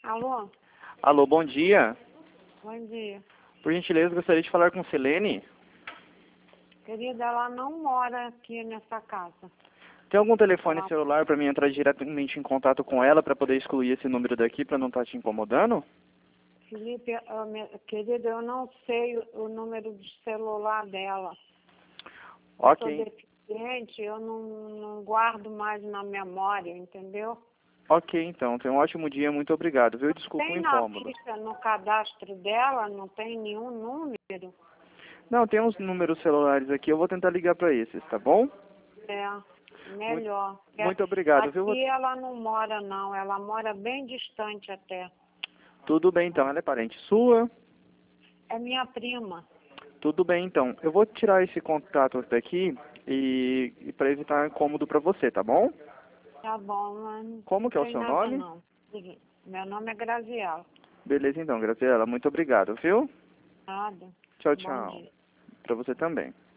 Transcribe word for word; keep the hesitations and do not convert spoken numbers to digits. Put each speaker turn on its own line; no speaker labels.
Alô?
Alô, bom dia.
Bom dia.
Por gentileza, gostaria de falar com Selene.
Querida, ela não mora aqui nessa casa.
Tem algum telefone
Ela...
celular para mim entrar diretamente em contato com ela para poder excluir esse número daqui para não estar te incomodando?
Felipe, eu, me- querida, eu não sei o, o número de celular dela. Eu sou
Ok.
deficiente, eu não, não guardo mais na memória, entendeu?
Ok, então. Tenha um ótimo dia. Muito obrigado, viu? Desculpa o
Tem na
incômodo.
ficha, no cadastro dela, não tem nenhum número.
Não, tem uns números celulares aqui. Eu vou tentar ligar para esses, tá bom?
É, melhor. É,
Muito obrigado,
aqui
viu?
ela não mora, não. Ela mora bem distante até.
Tudo bem, então. Ela é parente sua?
É minha prima.
Tudo bem, então. Eu vou tirar esse contato daqui e, e para evitar incômodo para você, tá bom?
Tá bom, mas
Como
não
que é o
tem
seu
nada
nome?
não. Meu nome é Graziela.
Beleza, então, Graciela. Muito obrigado, viu?
Nada.
Tchau,
Bom
tchau.
dia.
Para você também.